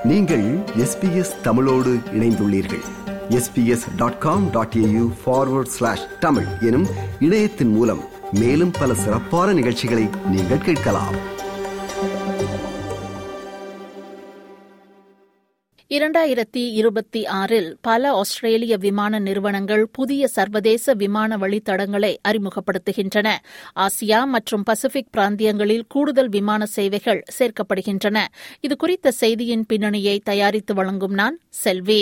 நீங்கள் SBS தமிழோடு இணைந்துள்ளீர்கள். sbs.com.au/tamil எனும் இணையத்தின் மூலம் மேலும் பல சிறப்பான நிகழ்ச்சிகளை நீங்கள் கேட்கலாம். 2026 பல ஆஸ்திரேலிய விமான நிறுவனங்கள் புதிய சர்வதேச விமான வழித்தடங்களை அறிமுகப்படுத்துகின்றன. ஆசியா மற்றும் பசிபிக் பிராந்தியங்களில் கூடுதல் விமான சேவைகள் சேர்க்கப்படுகின்றன. இது குறித்த செய்தியின் பின்னணியை தயாரித்து வழங்கும் நான் செல்வி.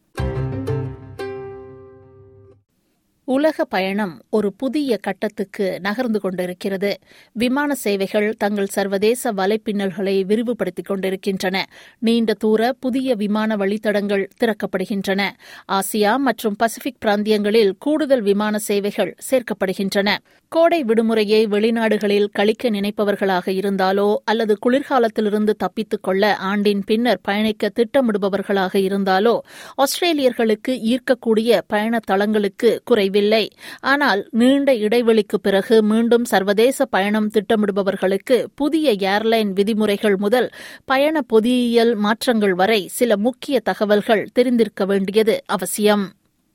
உலக பயணம் ஒரு புதிய கட்டத்துக்கு நகர்ந்து கொண்டிருக்கிறது. விமான சேவைகள் தங்கள் சர்வதேச வலைப்பின்னல்களை விரிவுபடுத்திக் கொண்டிருக்கின்றன. நீண்ட தூர புதிய விமான வழித்தடங்கள் திறக்கப்படுகின்றன. ஆசியா மற்றும் பசிபிக் பிராந்தியங்களில் கூடுதல் விமான சேவைகள் சேர்க்கப்படுகின்றன. கோடை விடுமுறையை வெளிநாடுகளில் கழிக்க நினைப்பவர்களாக இருந்தாலோ அல்லது குளிர்காலத்திலிருந்து தப்பித்துக் கொள்ள ஆண்டின் பின்னர் பயணிக்க திட்டமிடுபவர்களாக இருந்தாலோ ஆஸ்திரேலியர்களுக்கு ஈர்க்கக்கூடிய பயண தளங்களுக்கு குறைவில்லை. ஆனால் நீண்ட இடைவெளிக்கு பிறகு மீண்டும் சர்வதேச பயணம் திட்டமிடுபவர்களுக்கு புதிய ஏர்லைன் விதிமுறைகள் முதல் பயண பொதியியல் மாற்றங்கள் வரை சில முக்கிய தகவல்கள் தெரிந்திருக்க வேண்டியது அவசியம்.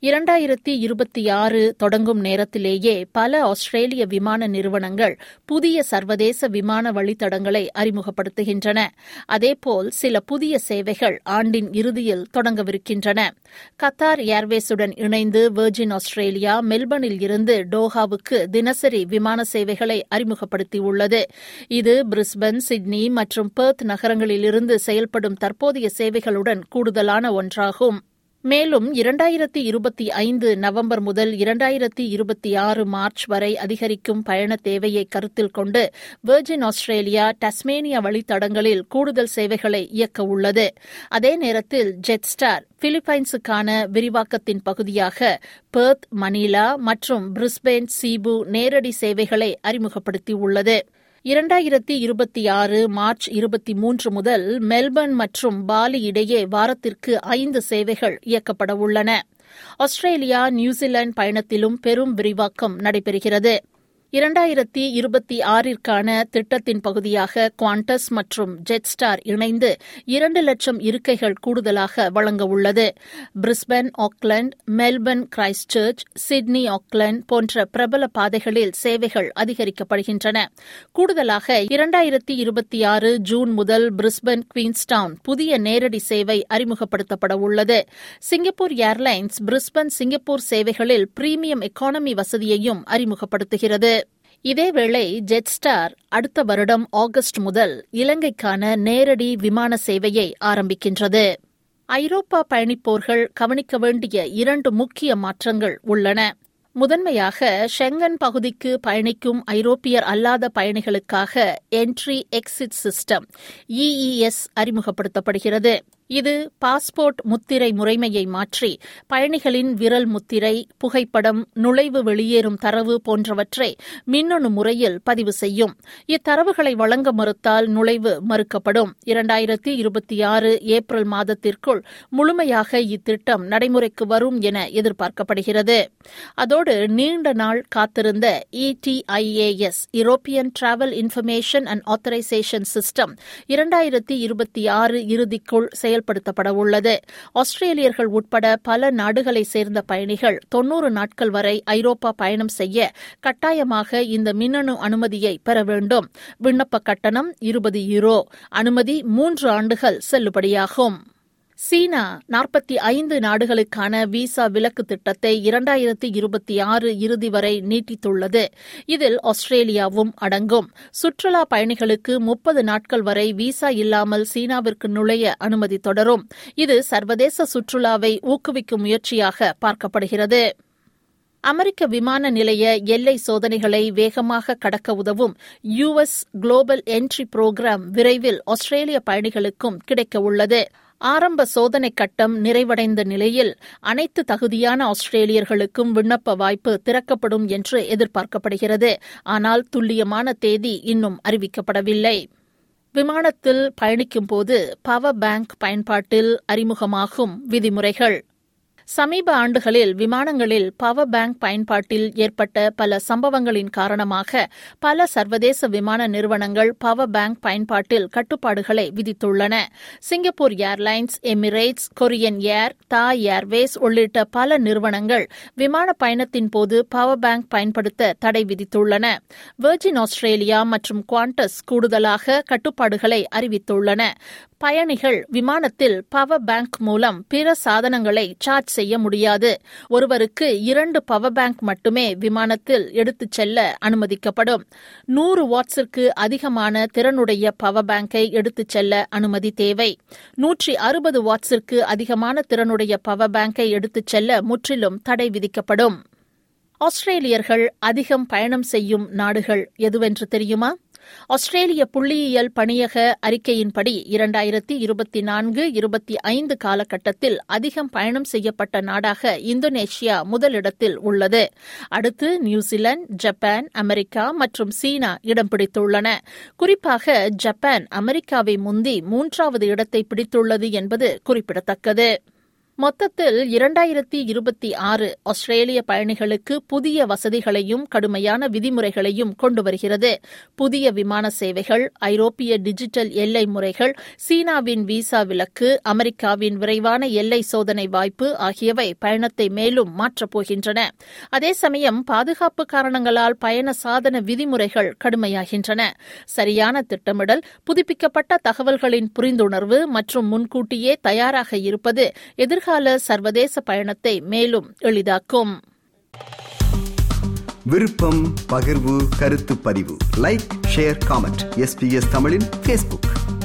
2026 தொடங்கும் நேரத்திலேயே பல ஆஸ்திரேலிய விமான நிறுவனங்கள் புதிய சர்வதேச விமான வழித்தடங்களை அறிமுகப்படுத்துகின்றன. அதேபோல் சில புதிய சேவைகள் ஆண்டின் இறுதியில் தொடங்கவிருக்கின்றன. கத்தார் ஏர்வேஸுடன் இணைந்து வெர்ஜின் ஆஸ்திரேலியா மெல்பர்னில் இருந்து டோஹாவுக்கு தினசரி விமான சேவைகளை அறிமுகப்படுத்தியுள்ளது. இது பிரிஸ்பன், சிட்னி மற்றும் பெர்த் நகரங்களிலிருந்து செயல்படும் தற்போதைய சேவைகளுடன் கூடுதலான ஒன்றாகும். மேலும் 2025 நவம்பர் முதல் 2026 மார்ச் வரை அதிகரிக்கும் பயண தேவையை கருத்தில் கொண்டு வெர்ஜின் ஆஸ்திரேலியா டஸ்மேனியா வழித்தடங்களில் கூடுதல் சேவைகளை இயக்க உள்ளது. அதே நேரத்தில் ஜெட்ஸ்டார் பிலிப்பைன்ஸுக்கான விரிவாக்கத்தின் பகுதியாக பெர்த், மணிலா மற்றும் பிரிஸ்பேன், சீபு நேரடி சேவைகளை அறிமுகப்படுத்தியுள்ளது. 2026 மார்ச் 23 முதல் மெல்பர்ன் மற்றும் பாலி இடையே வாரத்திற்கு 5 சேவைகள் இயக்கப்பட உள்ளன. ஆஸ்திரேலியா நியூசிலாந்து பயணத்திலும் பெரும் விரிவாக்கம் நடைபெறுகிறது. 2026ற்கான திட்டத்தின் பகுதியாக குவாண்டஸ் மற்றும் ஜெட்ஸ்டார் இணைந்து 2 லட்சம் இருக்கைகள் கூடுதலாக வழங்க உள்ளது. Brisbane, Auckland, Melbourne, Christchurch, Sydney, Auckland போன்ற பிரபல பாதைகளில் சேவைகள் அதிகரிக்கப்படுகின்றன. கூடுதலாக 2026 ஜூன் முதல் பிரிஸ்பன், குவீன்ஸ்டவுன் புதிய நேரடி சேவை அறிமுகப்படுத்தப்பட உள்ளது. சிங்கப்பூர் ஏர்லைன்ஸ் பிரிஸ்பன், சிங்கப்பூர் சேவைகளில் பிரீமியம் எக்கானமி வசதியையும் அறிமுகப்படுத்துகிறது. இதேவேளை ஜெட்ஸ்டார் அடுத்த வருடம் ஆகஸ்ட் முதல் இலங்கைக்கான நேரடி விமான சேவையை ஆரம்பிக்கின்றது. ஐரோப்பா பயணிப்போர்கள் கவனிக்க வேண்டிய 2 முக்கிய மாற்றங்கள் உள்ளன. முதன்மையாக ஷெங்கன் பகுதிக்கு பயணிக்கும் ஐரோப்பியர் அல்லாத பயணிகளுக்காக என்ட்ரி எக்ஸிட் சிஸ்டம் EES அறிமுகப்படுத்தப்படுகிறது. இது பாஸ்போர்ட் முத்திரை முறைமையை மாற்றி பயணிகளின் விரல் முத்திரை, புகைப்படம், நுழைவு வெளியேறும் தரவு போன்றவற்றை மின்னணு முறையில் பதிவு செய்யும். இத்தரவுகளை வழங்க மறுத்தால் நுழைவு மறுக்கப்படும். 2026 ஏப்ரல் மாதத்திற்குள் முழுமையாக இத்திட்டம் நடைமுறைக்கு வரும் என எதிர்பார்க்கப்படுகிறது. அதோடு நீண்ட நாள் காத்திருந்த ETIAS European travel information and authorisation system 2026 இறுதிக்குள் செயல்படுத்தப்பட உள்ளது. ஆஸ்திரேலியர்கள் உட்பட பல நாடுகளை சேர்ந்த பயணிகள் 90 நாட்கள் வரை ஐரோப்பா பயணம் செய்ய கட்டாயமாக இந்த மின்னணு அனுமதியை பெற வேண்டும். விண்ணப்ப கட்டணம் €20. அனுமதி 3 ஆண்டுகள் செல்லுபடியாகும். சீனா 45 நாடுகளுக்கான விசா விலக்கு திட்டத்தை 2026 இறுதி வரை நீட்டித்துள்ளது. இதில் ஆஸ்திரேலியாவும் அடங்கும். சுற்றுலா பயணிகளுக்கு 30 நாட்கள் வரை விசா இல்லாமல் சீனாவிற்கு நுழைய அனுமதி தொடரும். இது சர்வதேச சுற்றுலாவை ஊக்குவிக்கும் முயற்சியாக பார்க்கப்படுகிறது. அமெரிக்க விமான நிலைய எல்லை சோதனைகளை வேகமாக கடக்க உதவும் US குளோபல் என்ட்ரி புரோகிராம் விரைவில் ஆஸ்திரேலிய பயணிகளுக்கும் கிடைக்க உள்ளது. ஆரம்ப சோதனை கட்டம் நிறைவடைந்த நிலையில் அனைத்து தகுதியான ஆஸ்திரேலியர்களுக்கும் விண்ணப்ப வாய்ப்பு திறக்கப்படும் என்று எதிர்பார்க்கப்படுகிறது. ஆனால் துல்லியமான தேதி இன்னும் அறிவிக்கப்படவில்லை. விமானத்தில் பயணிக்கும்போது பவர் பேங்க் பயன்பாட்டில் அறிமுகமாகும் விதிமுறைகள். சமீப ஆண்டுகளில் விமானங்களில் பவர் பேங்க் பயன்பாட்டில் ஏற்பட்ட பல சம்பவங்களின் காரணமாக பல சர்வதேச விமான நிறுவனங்கள் பவர் பேங்க் பயன்பாட்டில் கட்டுப்பாடுகளை விதித்துள்ளன. Singapore Airlines, Emirates, Korean Air, Thai Airways உள்ளிட்ட பல நிறுவனங்கள் விமான பயணத்தின் போது பவர் பேங்க் பயன்படுத்த தடை விதித்துள்ளன. வெர்ஜின் ஆஸ்திரேலியா மற்றும் குவாண்டஸ் கூடுதலாக கட்டுப்பாடுகளை அறிவித்துள்ளன. பயணிகள் விமானத்தில் பவர் பேங்க் மூலம் பிற சாதனங்களை சார்ஜ் செய்ய முடியாது. ஒருவருக்கு 2 பவர் பேங்க் மட்டுமே விமானத்தில் எடுத்துச் செல்ல அனுமதிக்கப்படும். 100 வாட்ஸிற்கு அதிகமான திறனுடைய பவர் பேங்கை எடுத்துச் செல்ல அனுமதி தேவை. 160 வாட்ஸிற்கு அதிகமான திறனுடைய பவர் பேங்கை எடுத்துச் செல்ல முற்றிலும் தடை விதிக்கப்படும். ஆஸ்திரேலியர்கள் அதிகம் பயணம் செய்யும் நாடுகள் எதுவென்று தெரியுமா? ஆஸ்திரேலிய புள்ளியியல் பணியக அறிக்கையின்படி 2024-25 காலகட்டத்தில் அதிகம் பயணம் செய்யப்பட்ட நாடாக இந்தோனேஷியா முதலிடத்தில் உள்ளது. அடுத்து நியூசிலாந்து, ஜப்பான், அமெரிக்கா மற்றும் சீனா இடம் பிடித்துள்ளன. குறிப்பாக ஜப்பான் அமெரிக்காவை முந்தி 3வது இடத்தை பிடித்துள்ளது என்பது குறிப்பிடத்தக்கது. மொத்தத்தில் 2026 ஆஸ்திரேலிய பயணிகளுக்கு புதிய வசதிகளையும் கடுமையான விதிமுறைகளையும் கொண்டு வருகிறது. புதிய விமான சேவைகள், ஐரோப்பிய டிஜிட்டல் எல்லை முறைகள், சீனாவின் விசா விலக்கு, அமெரிக்காவின் விரைவான எல்லை சோதனை வாய்ப்பு ஆகியவை பயணத்தை மேலும் மாற்றப் போகின்றன. அதே சமயம் பாதுகாப்பு காரணங்களால் பயண சாதன விதிமுறைகள் கடுமையாகின்றன. சரியான திட்டமிடல், புதுப்பிக்கப்பட்ட தகவல்களின் புரிந்துணர்வு மற்றும் முன்கூட்டியே தயாராக இருப்பது எதிர்கால சர்வதேச பயணத்தை மேலும் எளிதாக்கும். விருப்பம், பகிர்வு, கருத்து பதிவு, லைக், ஷேர், காமெண்ட். SBS தமிழின் Facebook.